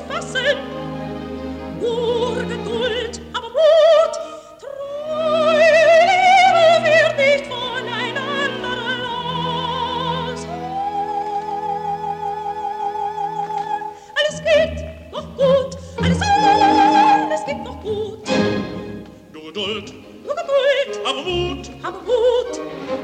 fassen. Nur Geduld, aber Mut, Treue wird nicht voneinander los. Alles geht noch gut, alles geht noch gut. Nur Geduld, Nur Geduld, aber Mut. aber Mut.